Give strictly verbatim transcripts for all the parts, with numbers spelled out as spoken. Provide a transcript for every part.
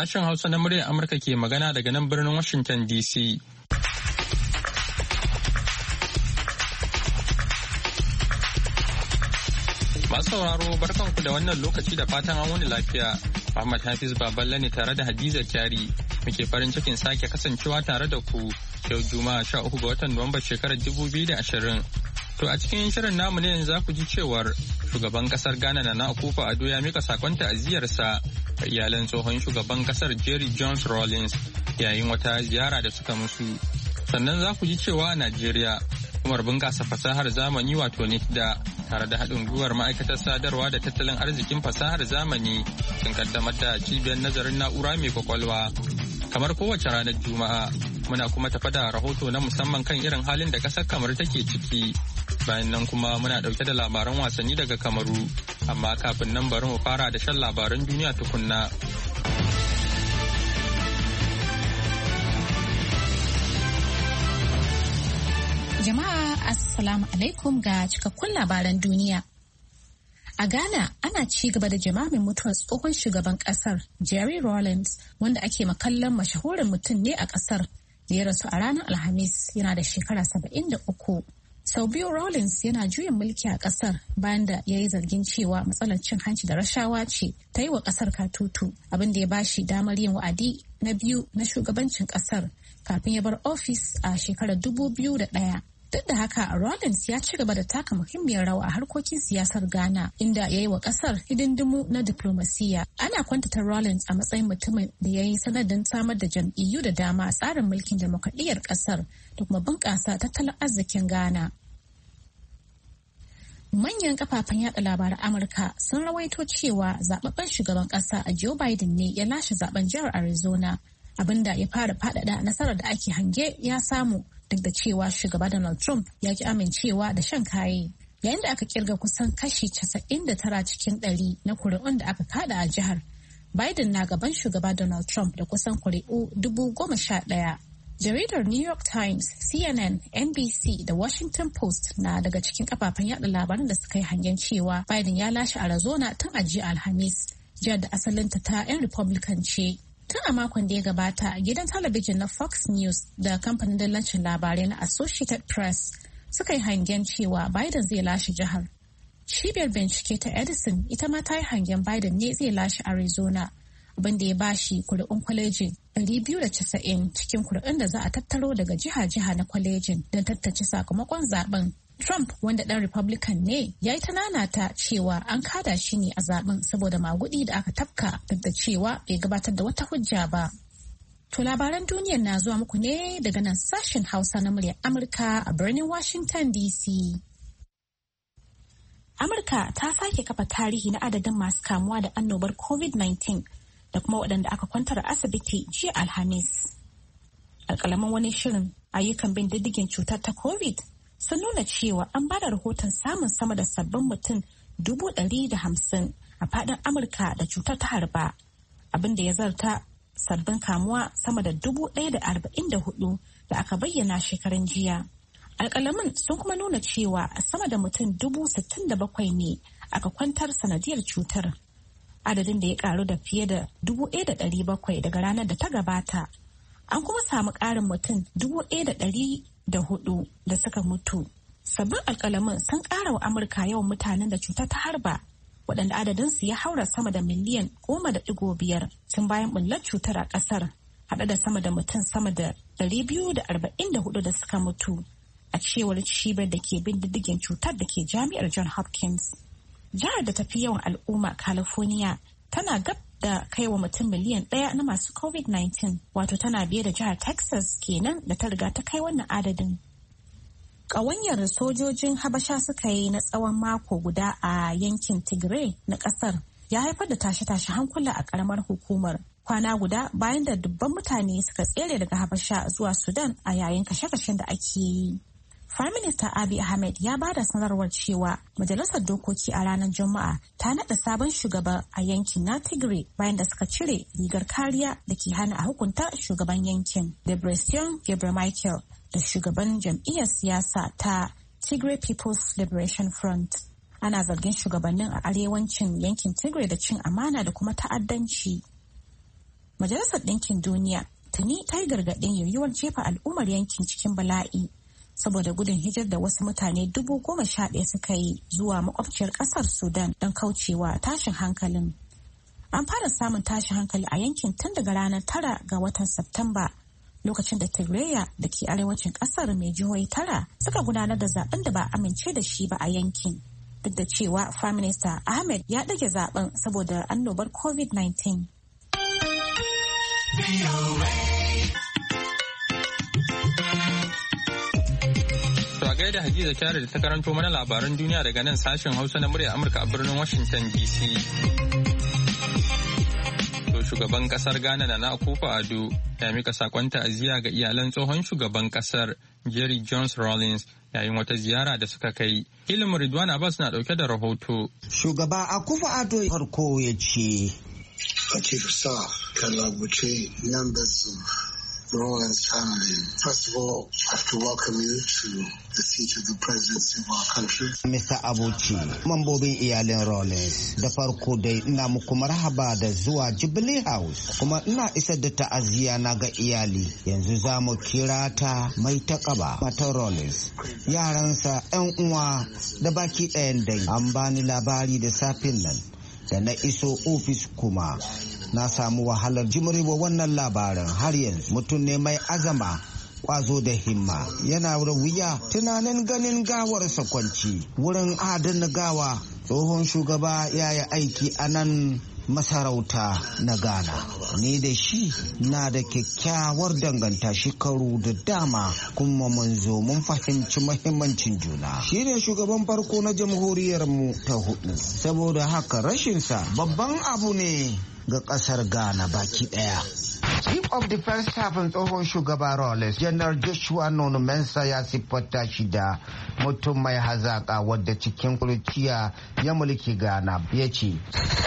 Sashen Hausa na muryar Amurka ke magana daga nan birnin Washington D C. Masu sauraro barkanku da wannan lokaci da fatan an wani lafiya. Muhammad Hafiz Baballe ne tare da Hadiza Kyari. Muke farin cikin sake kasancewa tare da ku yau Juma'a sha uku ga watan Nuwamba shekarar dubu biyu da ashirin. To a cikin shirin namu ne yanzu za ku ji cewar shugaban kasar Ghana Nana Akufo-Addo ya mika sakon ta'aziyarsa ga iyalan tsohon shugaban kasar Jerry Jones Rawlings yayin wata ziyara da suka musu. Sannan za ku ji cewa a Najeriya hukumar bunƙasa fasahar zamani wato NITDA tare da haɗin gwiwar ma'aikatar sadarwa da tattalin arzikin fasahar zamani sun kaddamar da cibiyar nazarin na'ura mai kwakwalwa. Kamar kowace ranar Juma'a muna kuma tafa da rahoto na musamman kan irin halin da ƙasar Kamar take ciki. Bayan nan kuma muna ɗauke da labaran wasanni daga Kamaru, amma kafin nan bari mu fara da shan labaran duniya tukunna. Jama'a Assalamu alaikum ga cikakkun labaran duniya. A Ghana ana ci gaba da jimamin mutuwar tsohon shugaban kasar Jerry Rawlings wanda ake makallon mashahurin mutum ne a kasar da ya rasu a ranar Alhamis yana da shekara saba'in da uku. Sau biyu Rawlings yana juyin mulki a kasar bayan da ya yi zargin cewa matsalar cin hanci da rashawa ce ta yi wa kasar katutu, abin da ya bashi damar yin wa'adi na biyu na shugabancin kasar kafin ya bar ofis a shekarar dubu biyu da ɗaya. Duk da haka, Rawlings ya ci gaba da taka muhimmiyar rawa a harkokin siyasar Ghana, inda ya yi wa kasar hidindimu na diplomasiya. Ana kwantata Rawlings a matsayin mutumin da ya yi sanadin samar da jam'iyyu da dama a tsarin mulkin demokradiyyar kasar da kuma bunƙasa tattalin arzikin Ghana. Manyan kafafen yada labaran Amurka sun rawaito cewa zababben shugaban kasa a Joe Biden ne ya lashe zaben jihar Arizona, abinda ya fara faɗaɗa nasarar da ake hange ya samu duk da cewa shugaba Donald Trump ya ki amincewa da shan kaye. Yayin da aka kirga kusan kashi casa'in da tara cikin ɗari na kuri'un da aka kada a jihar, Biden na gaban shugaba Donald Trump da kusan kuri'u dubu goma sha ɗaya. Jaridar New York Times, C N N, N B C da Washington Post na daga cikin kafafen yada labaran da suka yi hangen cewa Biden ya lashe Arizona tun a jiya Alhamis, jihar da asalinta ta 'yan Republican ce. Tun a makon da ya gabata, gidan talabijin na Fox News da kamfanin dillancin labarai na Associated Press suka yi hangen cewa Biden zai lashe jihar. Cibiyar bincike ta Edison ita ma ta yi hangen Biden ne zai lashe Arizona, abin da ya bashi kuri'un kwalejin ɗari biyu da casa'in cikin kuri'un da za a tattaro daga jiha-jiha na kwalejin don tattace sakamakon zaben. Trump, wanda ɗan Republican ne, ya yi ta nanata cewa an kada shi ne a zaben saboda magudi da aka tafka duk da cewa bai gabatar da wata hujja ba. To labaran duniyar na zuwa muku ne daga nan sashen Hausa na muryar Amurka a birnin Washington D C. Amurka ta sake kafa tarihi na adadin masu kamuwa da annobar COVID nineteen da kuma waɗanda aka kwantar a asibiti jiya Alhamis. Alƙalaman wani shirin ayyukan bin diddigin cutar ta COVID sun nuna cewa an bada rahoton samun sama da sabbin mutum dubu ɗari da hamsin a faɗin Amurka da cutar ta harba, abin da ya zarta sabbin kamuwa sama da dubu ɗaya da arba'in da hudu da aka bayyana shekaran jiya. Alƙalamin sun kuma nuna cewa sama da mutum dubu sittin da bakwai ne aka kwantar sanadiyar cutar, adadin da ya karu da fiye da dubu ɗaya da ɗari bakwai daga ranar da ta gabata. An kuma samu ƙarin mutum dubu ɗaya da ɗari da hudu da suka mutu. Sabbin alƙalamin sun ƙara wa Amurka yawan mutanen da cutar ta harba, waɗanda adadinsu ya haura sama da miliyan goma da ɗigo biyar tun bayan ɓullar cutar a ƙasar, haɗe da sama da mutum sama da ɗari biyu da arba'in da hudu da suka mutu, a cewar cibiyar da ke bin diddigin cutar da ke jami'ar John Hopkins. Jihar da tafi yawan al'umma, California, tana gab da kai wa mutum miliyan ɗaya na masu COVID nineteen, wato tana biye da jihar Texas kenan da ta riga ta kai wannan adadin. Ƙawanyar sojojin Habasha suka yi na tsawon mako guda a yankin Tigray na ƙasar ya haifar da tashe-tashe hankula a ƙaramar hukumar. Kwana guda bayan da dubban mutane suka tsere daga Habasha zuwa Sudan a yayin kashe-kashen da ake yi. Prime Minister Abiy Ahmed ya ba da sanarwar cewa Majalisar Dokoki a ranar Juma'a ta naɗa sabon shugaba a yankin na Tigray bayan da suka cire rigar kariya da ke hana a hukunta shugaban yankin, Debretsion Gebremichael, da shugaban jam'iyyar siyasa ta Tigray People's Liberation Front. Ana zargin shugabannin a arewacin yankin Tigray da cin amana da kuma ta'addanci. Majalisar Ɗinkin Duniya tuni ta yi gargaɗin yiwuwar jefa al'ummar yankin cikin bala'i saboda gudun hijar da wasu mutane dubu goma sha ɗaya suka yi zuwa makwabciyar ƙasar Sudan don kaucewa tashin hankalin. An fara samun tashin hankali a yankin tun daga ranar tara ga watan Septemba lokacin da Tigray da ke arewacin ƙasar mai jihohi tara suka gudanar da zaben da ba amince da shi ba a yankin. Duk da cewa Prime Minister Ahmed ya ɗage zaben saboda annobar covid nineteen. To a gaida Hadiza Kyari da ta karanto mana labaran duniya daga nan sashen Hausa na murya Amurka a birnin Washington D C. To shugaban kasar Ghana Nana Akufo-Addo ya mika sakon ta'aziyya ga iyalan tsohon shugaban kasar Jerry Jones Rawlings yayin wata ziyara da suka kai. Ilimin Ridwan Abbas na dauke da rahoto. Shugaba Akufo-Addo farko ya ce Chief of Staff, Kalabuche, members of Rawlings family. First of all, I have to welcome you to the seat of the presidency of our country. Mister Abuchi, mambobin iyalin Rawlings, da farko dai ina muku marhaba da zuwa Jubilee House, kuma ina isar da ta'aziyya na ga iyali. Yanzu za mu kira ta mai takaba mata Rawlings, yaransa, 'yan uwa da baki ɗayan dai. An bani labari da safin nan da na iso ofis kuma na samu wahalar jimrewa wannan labarin. Har yanzu mutum ne mai azama, kwazo da himma. Yana da wuya tunanin ganin gawarsa kwanci wurin adana gawa. Tsohon shugaba ya yi aiki a nan masarauta na Ghana. Ni da shi na da kyakkyawar danganta shekaru da dama, kuma mun zo mun fahimci mahimmancin juna. Shi ne shugaban farko na jamhuriyar mu ta hudu, saboda haka rashinsa babban abu ne ga kasar Ghana baki daya. Chief of Defense Staff tsohon shugaba Rawlings, General Joshua Nonu Mensa ya siffata shi da mutum mai hazaka wadda cikin kurciya ya mulki Ghana. Ya ce,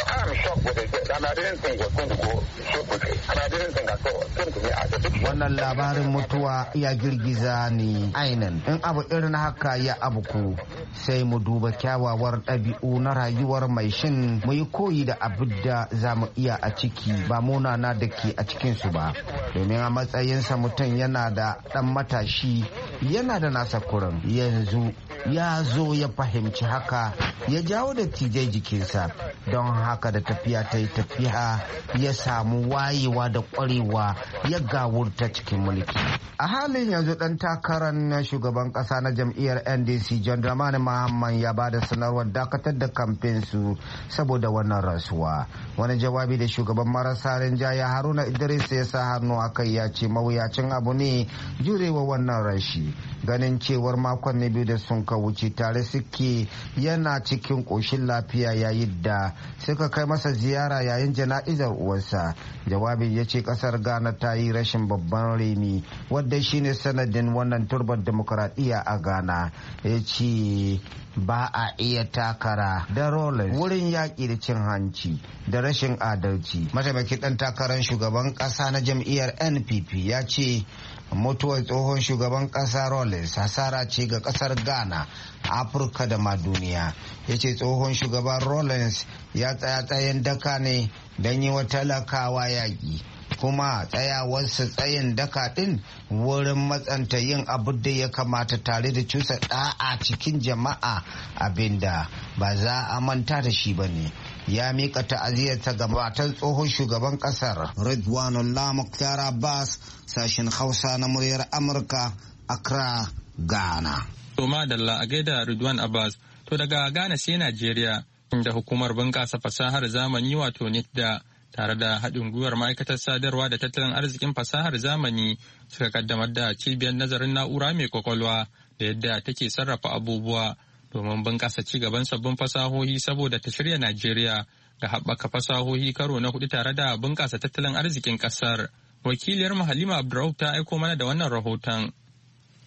wannan labarin mutuwa ya girgiza ni ainin. In abu irin haka ya abuku, sai mu duba kyawawar ɗabi'u na rayuwar mai shin mu yi koyi da abin da za mu iya a ciki, ba munana da ke a cikinsu ba. Domin a matsayinsa mutum yana da ɗan matashi, yana da nasa kurin. Yanzu ya zo ya fahimci haka, ya jawo da tijai jikinsa. Don haka da tafiya ta yi tafiya, ya samu wayewa da ƙwarewa, ya gawurta cikin mulki. A halin yanzu ɗan takarar na shugaban ƙasa na jam'iyyar N D C John Dramani Mahama ya ba da sanarwar dakatar da kamfen su saboda wannan rasuwa. Wani jawabi da shugaban marasa rinjaye Haruna Idris ya sa hannu a kai ya ce mawuyacin abu ne jurewa wannan rashi, ganin cewar makonni biyu da sun ka wuce tare suke yana cikin ƙoshin lafiya yayin da suka kai masa ziyara yayin jana'izar uwarsa. Jawabin ya ce ƙasar Ghana ta yi rashin babban reni wadda shine sanadin wannan turbar demokuraɗiyya a Ghana. Ya ce ba a iya takara da Rawlings wurin yaƙi da cin hanci da rashin adalci. Mataimakin ɗan takarar shugaban ƙasa na jam'iyyar N P P ya ce mutuwar tsohon shugaban ƙasa Rawlings hasara ce ga ƙasar Ghana, Afirka da ma duniya. Ya ce tsohon shugaban Rawlings ya tsaya tsayin daka ne don yi wa talakawa yaƙi, kuma tsayawarsa tsayin daka ɗin wurin matsanta yin abu da ya kamata tare da cusa ɗa'a cikin jama'a, abinda ba za a manta da shi ba ne. Ya miƙa ta'aziyarta ga matan tsohon shugaban ƙasar Ridwanullah Mukhtar Abbas, sashen Hausa na muryar Amurka, Accra, Ghana. To madalla a gaida Ridwan Abbas. To daga Ghana sai Najeriya, inda hukumar bunƙasa fasahar zamani wato NITDA tare da haɗin gwiwar ma'aikatar sadarwa da tattalin arzikin fasahar zamani suka kaddamar da cibiyar nazarin na'ura mai kwakwalwa da yadda take sarrafa abubuwa domin bunƙasa ci gaban sabbin fasahohi saboda ta shirya Najeriya ga haɓaka fasahohi karo na hudu tare da bunƙasa tattalin arzikin ƙasar. Wakiliyar Halima Abdurrauf ta aiko mana da wannan rahoton.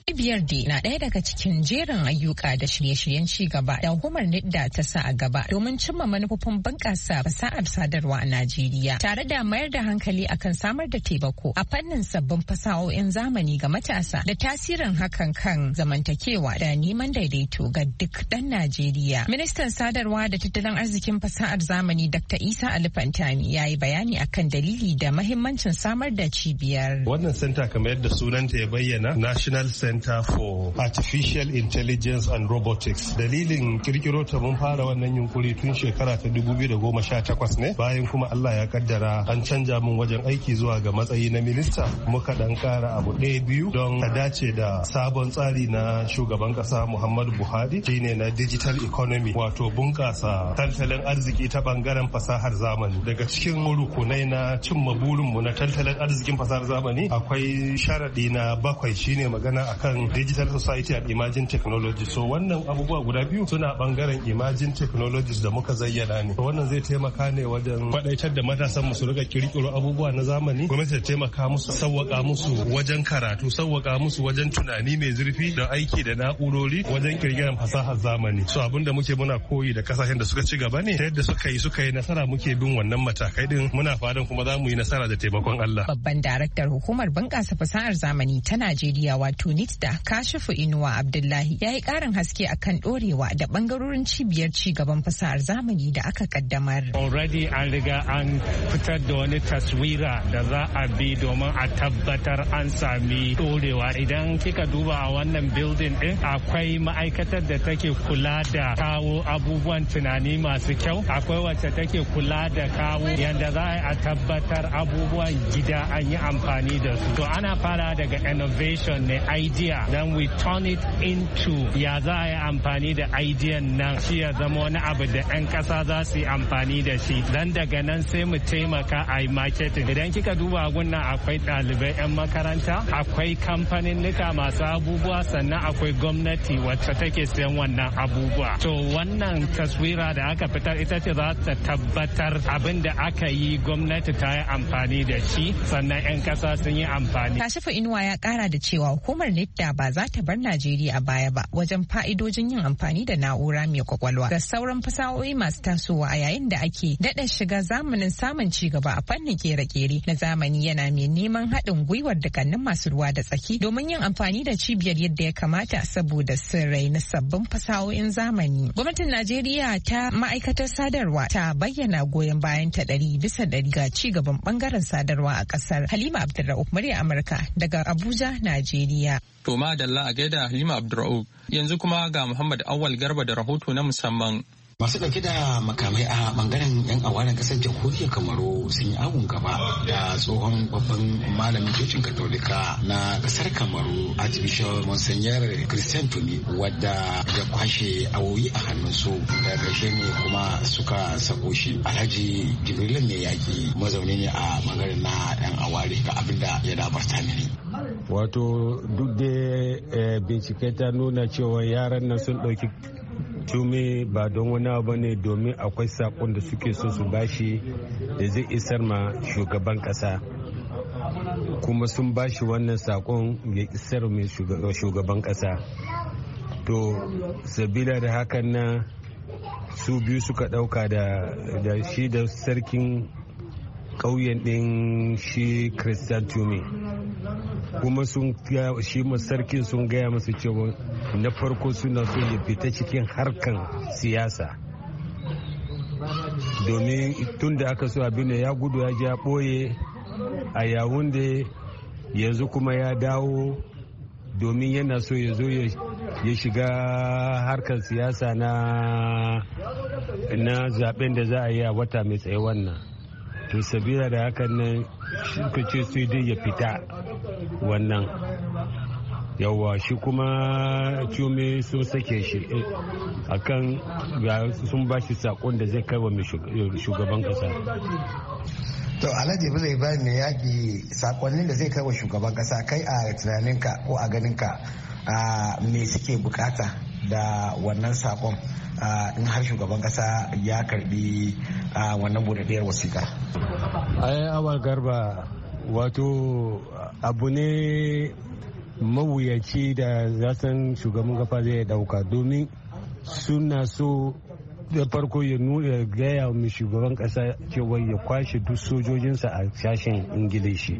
Cibiyar D na ɗaya daga cikin jerin ayyuka da shirye-shiryen ci gaba da hukumar NIDDA ta sa a gaba domin cimma manufofin bunƙasa fasahar sadarwa a Najeriya, tare da mayar da hankali akan samar da taimako a fannin sabbin fasahohin zamani ga matasa da tasirin hakan kan zamantakewa da neman daidaito ga duk ɗan Najeriya. Ministan sadarwa da tattalin arzikin fasahar zamani Dakta Isa Ali Fantami ya yi bayani akan dalili da mahimmancin samar da cibiyar. Wannan center kamar yadda sunanta ya bayyana, National Center for Artificial Intelligence and Robotics. Dalilin kirkiro ta mun fara wannan yunkuri tun shekara ta dubu biyu da goma sha takwas ne, bayan kuma Allah ya kaddara an canja mun wajen aiki zuwa ga matsayi na minista. Muka dan kara abu ɗaya biyu don ta dace da sabon tsari na shugaban kasa Muhammadu Buhari, shine na digital economy, wato bunƙasa tattalin arziki ta bangaren fasahar zamani. Daga cikin rukunai na cimma burinmu na tattalin arzikin fasahar zamani akwai sharadi na bakwai, shine magana akan digital society and emerging technology. So wannan abubuwa guda biyu suna bangaren emerging technologies da muka zayyana ne. Wannan zai taimaka ne wajen faɗaitar da matasan mu su riga kirkiro abubuwa na zamani. Gwamnati ta taimaka musu, sauwaka musu wajen karatu, sauwaka musu wajen tunani mai zurfi da aiki da na'urori wajen kirkiran fasahar zamani. So abinda muke muna koyi da kasashen da suka ci gaba ne, ta yadda suka yi suka yi nasara muke bin wannan matakai din. Muna fatan kuma za mu yi nasara da taimakon Allah. Babban daraktar hukumar bunƙasa fasahar zamani ta Najeriya wato NITDA Kashifu Inuwa Abdullahi ya yi ƙarin haske akan ɗorewa da ɓangarorin cibiyar ci gaban fasahar zamani da aka kaddamar. Already an riga an fitar da wani taswira da za a bi domin a tabbatar an sami ɗorewa. Idan kika duba a wannan building ɗin akwai ma'aikatar da take kula da kawo abubuwan tunani masu kyau, akwai wacce take kula da kawo yadda za a tabbatar abubuwan gida an yi amfani da su. To ana fara daga innovation ne, idea, then we turn it into ya za a yi amfani da idea nan shi ya zama wani abu da 'yan ƙasa za su yi amfani da shi. Dan daga nan sai mu taimaka a yi marketing. Idan kika duba gunnan akwai ɗalibai 'yan makaranta, akwai kamfanin nika masu abubuwa, sannan akwai gwamnati wacce take sayan wannan abubuwa. To wannan taswira da aka fitar ita ce za ta tabbatar abin da aka yi gwamnati ta yi amfani da shi, sannan 'yan kasa sun yi amfani. Kashifu Inuwa ya kara da cewa hukumar NITDA ba za ta bar Najeriya a baya ba wajen fa'idojin yin amfani da na'ura mai kwakwalwa da sauran fasahohi masu tasowa a yayin da ake daɗa shiga zamanin samun ci gaba a fannin kere-kere na zamani, yana mai neman haɗin gwiwar dukkanin masu ruwa da tsaki domin yin amfani da cibiyar yadda ya kamata saboda sirrai na sabbin fasahohin zamani. Gwamnatin Najeriya ta ma'aikatar sadarwa ta bayyana goyon bayan ta ɗari bisa ɗari ga ci gaban bangaren sadarwa a ƙasar. Halima Abdulra'uf, murya Amurka daga Abuja, Najeriya. To madalla a gaida Halima Abdulra'uf. Yanzu kuma ga Muhammad Awal Garba da rahoto na musamman. Masu ɗauke da makamai a bangaren 'yan awaren ƙasar jamhuriyar Kamaru sun yi agun gaba da tsohon babban malamin cocin katolika na ƙasar Kamaru, Archbishop Monsignor Christian Tuni, wadda ya kwashe awoyi a hannunsu. Da ƙarshe ne kuma suka sako shi. Alhaji Jibril mai yaƙi mazauni ne a bangaren na 'yan aware ga abin da ya labarta mini. Wato duk da bincike ta nuna cewa yaran nan sun ɗauki Tume ba don wani abu ne, domin akwai sakon da suke so su bashi da zai isar ma shugaban kasa, kuma sun bashi wannan sakon ya isar mai shugaban kasa. To sabila da hakan na su biyu suka dauka da shi da sarkin ƙauyen din shi Christian Tume, kuma sun shi sarkin sun gaya masa cewa na farko suna so ya fita cikin harkan siyasa, domin tun da aka so abin da ya gudu ya ji ya ɓoye a yawun da yanzu kuma ya dawo, domin yana so ya zo ya shiga harkar siyasa na na zaben da za a yi a wata mai tsaye wannan. To sabila da hakan nan suka ce sai dai ya fita wannan. Yawa shi kuma Tume sun sake shi akan sun ba shi sakon da zai kai wa shugaban kasa. To Alhaji Bilai Ibrahim mai yaƙi, sakonnin da zai kai wa shugaban kasa, kai a tunaninka ko a ganinka me suke bukata da wannan sakon in har shugaban kasa ya karbi wannan budaddiyar wasiƙa? Ai Awal Garba, wato abu ne mawuyaci da zasan shugaban kafa zai dauka, domin suna so da farko ya nuna gaya mai shugaban kasa cewa ya kwashe duk sojojinsa a sashen ingilishi,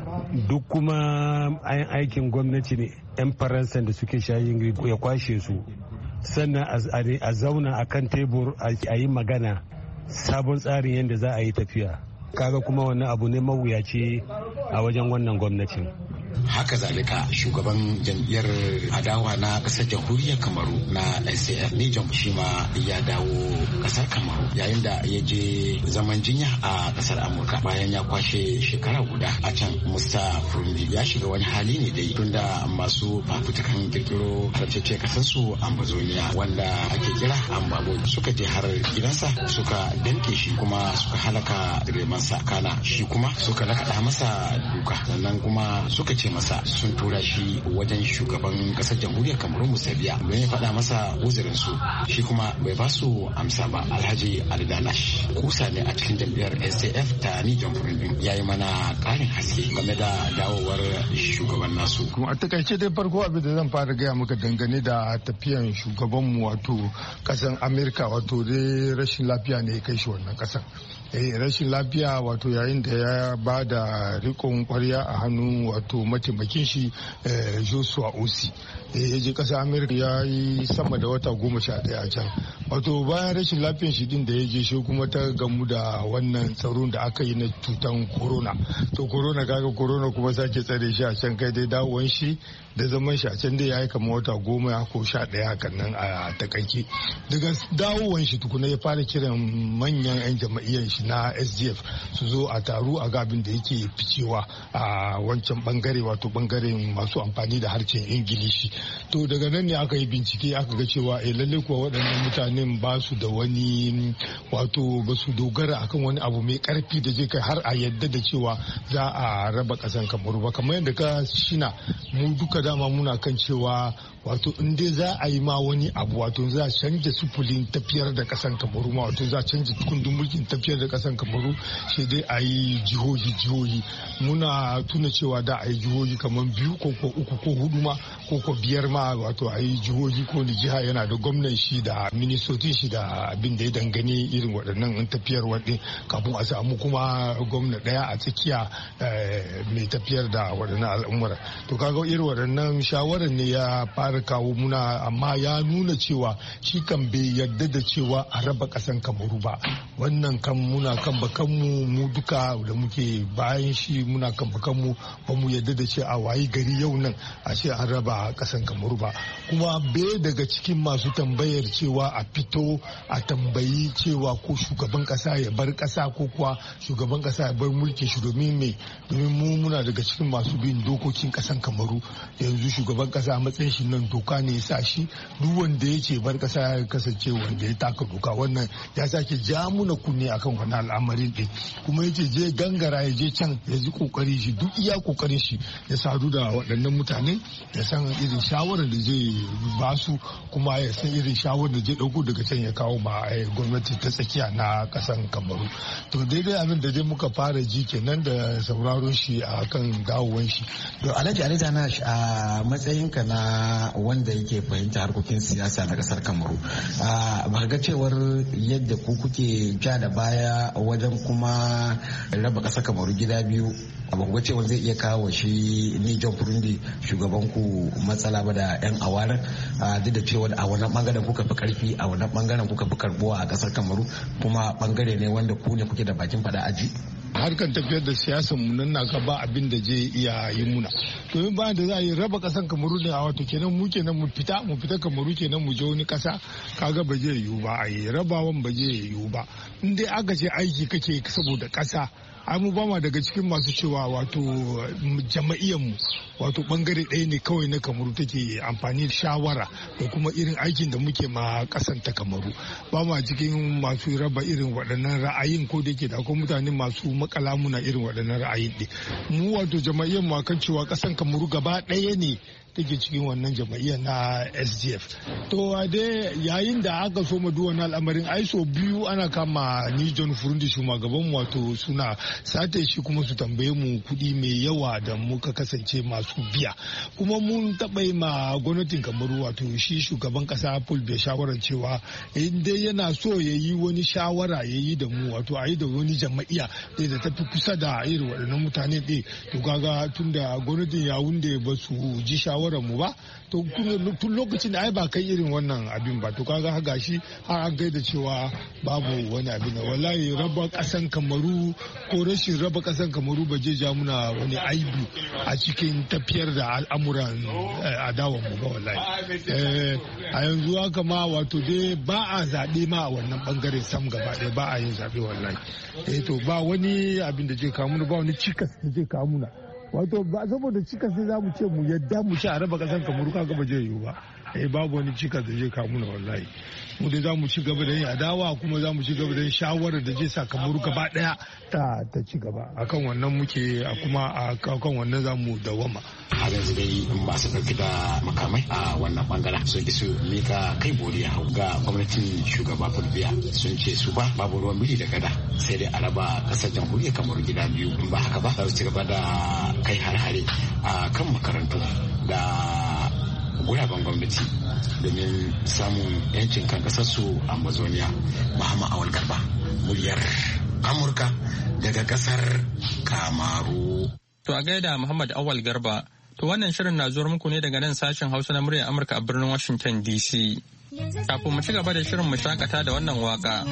duk kuma ayan aikin gwamnati ne 'yan faransa da suke shashin ingilishi ya kwashe su, sannan a zauna a kan tebur a yi magana sabon tsarin yadda za a yi tafiya. Kaga kuma wannan abu ne mawuyaci a wajen wannan gwamnatin. Haka zalika shugaban jam'iyyar adawa na kasar jamhuriyar Kamaru na S A F ne shi ma ya dawo kasar Kamaru yayin da ya je zaman jinya a kasar Amurka bayan ya kwashe shekara guda a can. Musta Furundi ya shiga wani hali ne dai tunda masu fafutukan kirkiro harcece kasar su Ambazonia wanda ake kira Ambabo suka je har gidansa suka danke shi kuma suka halaka diremansa, kana shi kuma suka lakaɗa masa duka, sannan kuma suka ce masa sun tura shi wajen shugaban kasar jamhuriyar Kamaru Musabiya don ya faɗa masa uzurin su, shi kuma bai ba su amsa ba. Alhaji Ali Dalash kusa ne a cikin jam'iyyar S A F ta ni jamhuriyar ya yi mana ƙarin haske game da dawowar shugaban nasu. Kuma a takaice dai farko abin da zan fara gaya maka dangane da tafiyan shugabanmu wato kasan Amerika, wato dai rashin lafiya ne ya kai shi wannan kasan. Eh, rashin lafiya wato yayin da ya ba da rikon kwarya a hannun wato mataimakin shi Joshua Osi ya je kasar Amerika ya yi sama da wata goma sha daya a can. Wato bayan rashin lafiyan shi din da ya je shi kuma ta gamu da wannan tsaron da aka yi na cutan corona. To corona kaga corona kuma sake tsare shi a can, kai dai dawon shi da zaman shi a can dai ya yi kama wata goma ko sha daya hakan nan a takaice. Daga dawowan shi tukuna ya fara kiran manyan 'yan jama'iyyar shi na S D F su zo a taru a gabin da yake ficewa a wancan bangare, wato bangaren masu amfani da harshen Ingilishi. To daga nan ne aka yi bincike aka ga cewa eh lalle kuwa waɗannan mutanen ba su da wani wato ba su dogara akan wani abu mai karfi da zai kai har a yadda da cewa za a raba ƙasan Kamaru ba. Kamar yadda ka shina mu duka dama muna kan cewa wato in dai za a yi ma wani abu wato za a canja sufulin tafiyar da ƙasan Kamaru ma wato za a canja kundin mulkin tafiyar da ƙasan Kamaru sai dai a yi jihohi jihohi. Muna tuna cewa da a yi jihohi kamar biyu ko ko uku ko hudu ma ko ko biyar ma, wato a yi jihohi ko ni jiha yana da gwamnan shi da ministocin shi da abin da ya dangane irin waɗannan tafiyar waɗin, kafin a samu kuma gwamna ɗaya a tsakiya mai tafiyar da waɗannan al'umma. To kaga irin waɗannan shawarar ne ya fara kawo muna, amma ya nuna cewa shi kan bai yarda da cewa a raba ƙasan Kamaru ba. Wannan kan muna kan bakanmu mu duka da muke bayan shi muna kan bakanmu ba mu yarda da ce a wayi gari yau nan a ce an raba ƙasan Kamaru ba. Kuma bai daga cikin masu tambayar cewa a fito a tambayi cewa ko shugaban ƙasa ya bar ƙasa ko kuwa shugaban ƙasa ya bar mulkin shi, domin me domin mu muna daga cikin masu bin dokokin ƙasan Kamaru. Yanzu shugaban ƙasa a matsayin shi nan doka ne ya sa shi, duk wanda ya ce bar ƙasa ya kasance wanda ya taka doka. Wannan ya sake ja muna kunne akan wani al'amarin din, kuma yace je gangara ya je can ya ji kokari shi duk iya kokarin shi ya sadu da waɗannan mutane, ya san irin shawarar da zai ba su, kuma ya san irin shawarar da zai dauko daga can ya kawo ma gwamnati ta tsakiya na kasan Kamaru. To daidai abin da dai muka fara ji kenan da sauraron shi a kan dawowan shi. To Alhaji Ali Danash, a matsayinka na wanda yake fahimta harkokin siyasa na kasar Kamaru, ba ga cewar yadda ku kuke ja da baya wajen kuma raba kasar Kamaru gida biyu, ba ku ga cewar zai iya kawo shi ni John Burundi shugaban ku matsala ba da yan awaran, duk da cewa a wannan bangaren kuka fi karfi, a wannan bangaren kuka fi karbuwa a kasar Kamaru, kuma bangare ne wanda ku ne kuke da bakin fada aji? Harkar tafiyar da siyasar mu nan na ba abin da zai iya yi muna, domin bayan da za a yi raba kasan Kamaru ne a wato kenan mu kenan mu fita mu fita Kamaru kenan mu je wani kasa, kaga ba zai yiwu ba, a yi rabawan ba zai yiwu ba. In dai aka ce aiki kake saboda kasa, ai mu ba ma daga cikin masu cewa wato jama'iyyar mu wato bangare ɗaya ne kawai na Kamaru take amfani da shawara da kuma irin aikin da muke ma kasan ta Kamaru. Ba ma cikin masu raba irin waɗannan ra'ayin, ko da ke da akwai mutane masu makala muna irin waɗannan ra'ayin ɗin. Mu wato jama'iyyar mu kan cewa kasan Kamaru gaba ɗaya ne take cikin wannan jama'iyyar na S D F. To dai yayin da aka so madu wani al'amarin ai so biyu ana kama ni John Furundi shugaban mu wato suna sate shi kuma su tambaye mu kuɗi mai yawa da muka kasance masu biya. Kuma mun taɓa yi ma gwamnatin Kamaru wato shi shugaban ƙasa Paul Biya shawarar cewa in dai yana so ya yi wani shawara ya yi da mu wato a yi da wani jama'iyya da tafi kusa da irin waɗannan mutane ɗin to kaga tun da gwamnatin ya wunde ba su ji shawarar mu ba to tun lokacin da ai ba kai irin wannan abin ba to kaga haga shi har an gaida cewa babu wani abin da wallahi raba kasan Kamaru ko rashin raba kasan Kamaru ba je ja muna wani aibu a cikin tafiyar da al'amuran adawan mu ba wallahi a yanzu haka ma wato dai ba a zaɓe ma a wannan bangaren sam gaba ɗaya ba a yin zaɓe wallahi eh to ba wani abin da zai kawo muna ba wani cikas da zai kawo muna wato ba saboda cikas sai za mu ce mu yadda mu ci a raba kasan Kamaru kaga ba zai yiwu ba eh babu wani cikas da zai kawo muna wallahi mu dai za mu ci gaba da yin adawa kuma za mu ci gaba da yin shawarar da zai sa Kamaru gaba daya ta ta ci gaba akan wannan muke kuma akan wannan za mu dawama a yanzu dai ba su dauki da makamai a wannan bangaren sun ki su mika kai boriya ga gwamnatin shugaba Fulbiya sun ce su ba babu ruwan biri da gada sai dai a raba kasar jamhuriyar Kamaru gida biyu in ba haka ba za su ci gaba da kai har-hare a kan makarantu da guraben gwamnati domin samun yancin kan kasarsu a Amazonia. Muhammad Awal Garba, muryar Amurka daga kasar Kamaru. To a gaida Muhammad Awal Garba, to wannan shirin na zuwa muku ne daga nan sashen Hausa na muryar Amurka a birnin Washington D C. Kafin mu ci gaba da shirin mu shakata da wannan waka.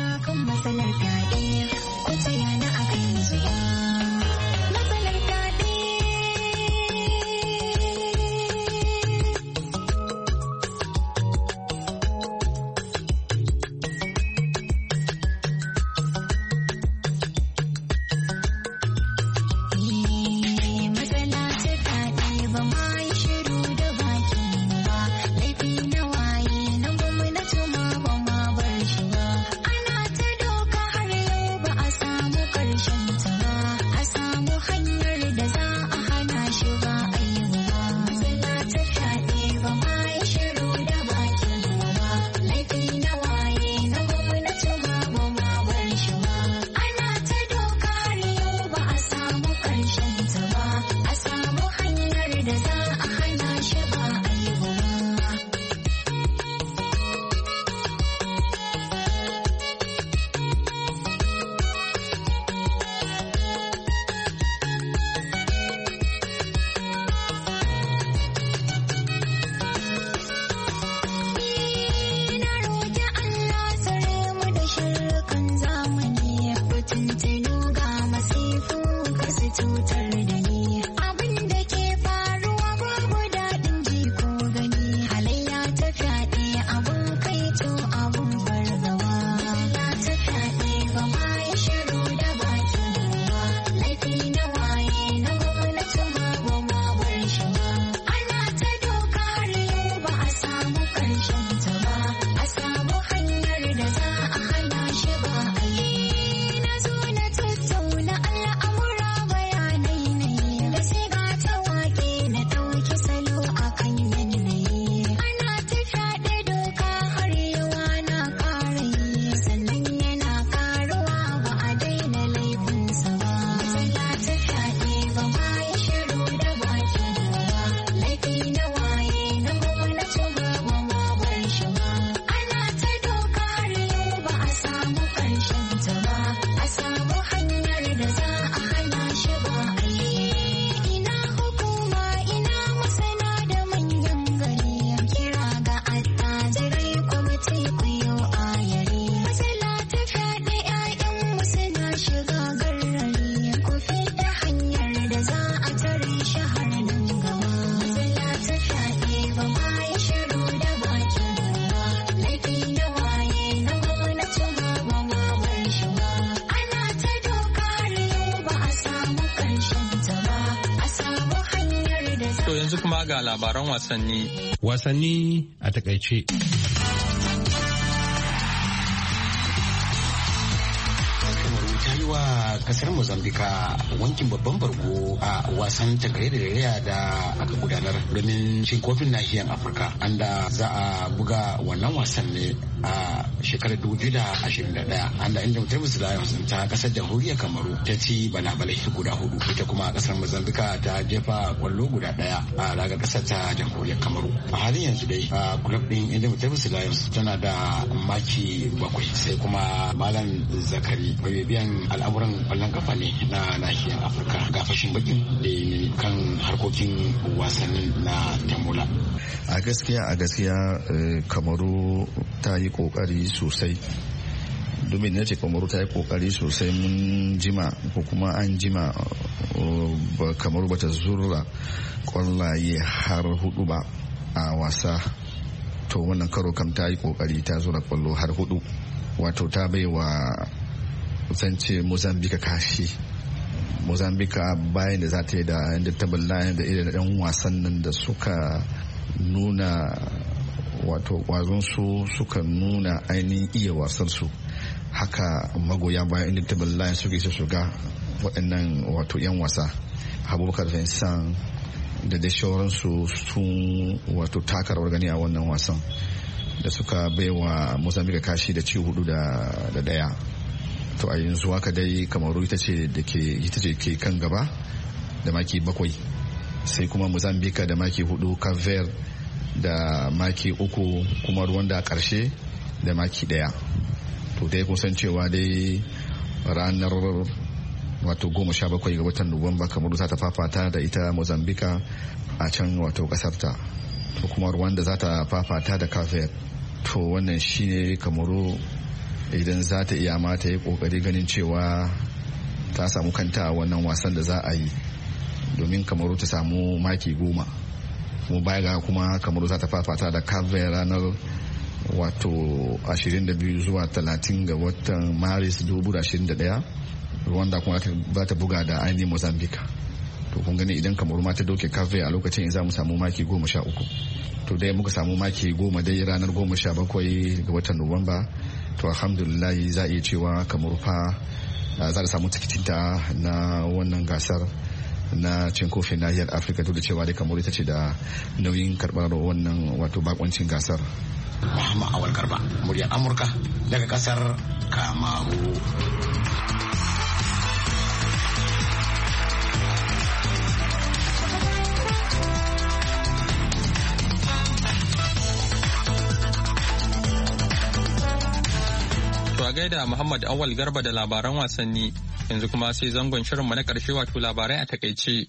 To yanzu kuma ga labaran wasanni. Wasanni a takaice. wa kasar Mozambika wankin babban bargo a wasan tagare da da aka gudanar domin cin kofin nahiyar Afirka, anda za a buga wannan wasan ne a shekarar dubu biyu da ashirin da ɗaya, anda Indomitable Lions ta kasar jamhuriyar Kamaru ta ci balabalai guda hudu, ita kuma kasar Mozambique ta jefa kwallo guda daya a ragar kasar ta jamhuriyar Kamaru. A halin yanzu dai a club din Indomitable Lions tana da maki bakwai, sai kuma Malam Zakari mai bibiyan al'amuran kwallon kafa ne na nahiyar Afirka ga fashin bakin da kan harkokin wasannin na tambola. A gaskiya a gaskiya Kamaru ta yi kokari sosai, domin na ce Kamaru ta yi kokari sosai. Mun jima ko kuma an jima Kamaru bata zurra kwallaye har hudu ba a wasa, to wannan karo kam ta yi kokari ta zura kwallo har hudu, wato ta bai wa zance Mozambique kashi. Mozambique bayan da za ta yi da Indomitable Lions da irin yan wasan nan da suka nuna wato kwazon su, suka nuna ainihin iya wasan su, haka magoya bayan Indomitable Lions suke su shiga waɗannan wato yan wasa. Abubakar Vincent da dai sauransu sun wato taka rawar gani a wannan wasan da suka baiwa Mozambique kashi da ci hudu da daya. To a yanzu haka dai Kamaru ita ce da ke ita ce ke kan gaba da maki bakwai, sai kuma Mozambique da maki hudu, Cape Verde da maki uku, kuma Rwanda a karshe da maki daya. To dai kun san cewa dai ranar wato goma sha bakwai ga watan Nuwamba Kamaru za ta fafata da ita Mozambique a can wato kasarta, to kuma Rwanda za ta fafata da Cape Verde. To wannan shine Kamaru idan za ta iya ma ta yi kokari ganin cewa ta samu kanta a wannan wasan da za a yi, domin Kamaru ta samu maki goma. Kuma baya ga kuma Kamaru za ta fafata da Cape Verde ranar wato ashirin da biyu zuwa talatin ga watan Maris dubu da ashirin da ɗaya. Rwanda kuma za ta buga da ainihin Mozambique. To kun gani idan Kamaru ma ta dauke Cape Verde a lokacin za mu samu maki goma sha uku. To dai muka samu maki goma dai ranar goma sha bakwai ga watan Nuwamba. To alhamdulillah za a iya cewa Kamaru fa za ta samu tikitinta na wannan gasar na cin kofin nahiyar Afirka, duk da cewa dai Kamaru ita ce da nauyin karɓar wannan wato bakoncin gasar. Muhammad Awal Garba, muryar Amurka daga kasar Kamaru. A gaida Muhammad Awal Garba da labaran wasanni, yanzu kuma sai zangon shirinmu na ƙarshe wato labarai a takaice.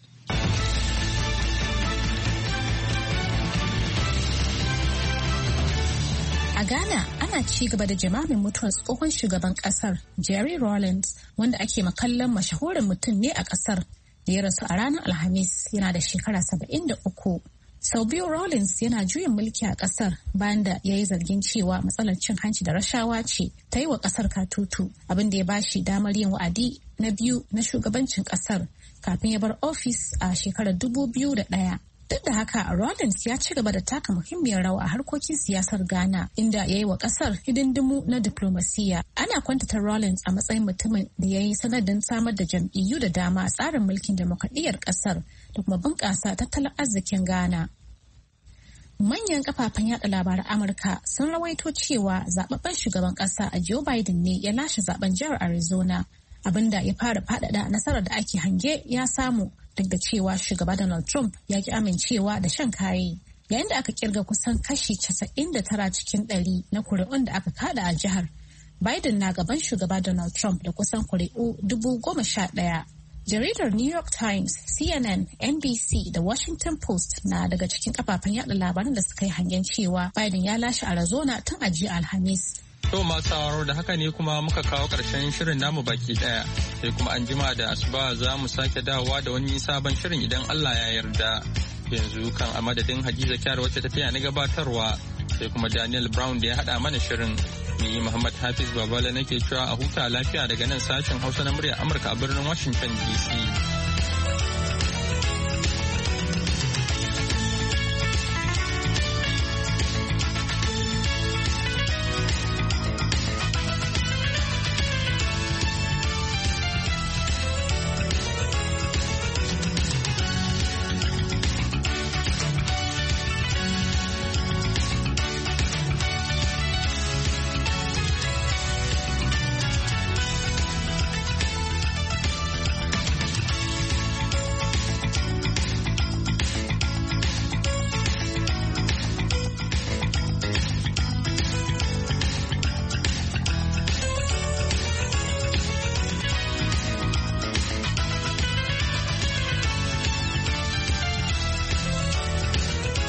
A Ghana ana ci gaba da jimamin mutuwar tsohon shugaban kasar Jerry Rawlings, wanda ake makallon mashahurin mutum ne a kasar, da ya rasu a ranar Alhamis yana da shekara saba'in da uku. Sau biyu Rawlings yana juyin mulki a kasar bayan da ya yi zargin cewa matsalar cin hanci da rashawa ce ta yi wa kasar katutu, abin da ya ba shi damar yin wa'adi na biyu na shugabancin kasar kafin ya bar ofis a shekarar dubu biyu da ɗaya. Duk da haka, Rawlings ya ci gaba da taka muhimmiyar rawa a harkokin siyasar Ghana, inda ya yi wa kasar hidindimu na diplomasiya. Ana kwantata Rawlings a matsayin mutumin da ya yi sanadin samar da jam'iyyu da dama a tsarin mulkin demokradiyyar kasar da kuma bunƙasa tattalin arzikin Ghana. Manyan kafafen yada labaran Amurka sun rawaito cewa zababben shugaban kasa a Joe Biden ne ya lashe zaben jihar Arizona, abinda ya fara faɗaɗa nasarar da ake hange ya samu, duk da cewa shugaba Donald Trump ya ki amincewa da shan kaye. Yayin da aka kirga kusan kashi casa'in da tara cikin ɗari na kuri'un da aka kada a jihar, Biden na gaban shugaba Donald Trump da kusan kuri'u dubu goma sha ɗaya. Jaridar New York Times, C N N, N B C da Washington Post na daga cikin kafafen yada labaran da suka yi hangen cewa Biden ya lashe Arizona tun a jiya Alhamis. To masu sauraro da haka ne kuma muka kawo ƙarshen shirin namu baki ɗaya, sai kuma an jima da asuba za mu sake dawowa da wani sabon shirin idan Allah ya yarda. Yanzu kan a madadin Hadiza Kyar wacce ta taya ni gabatarwa, sai kuma Daniel Brown da ya haɗa mana shirin. Ni Muhammad Hafiz Babala nake cewa a huta lafiya daga nan sashen Hausa na muryar Amurka a birnin Washington D C.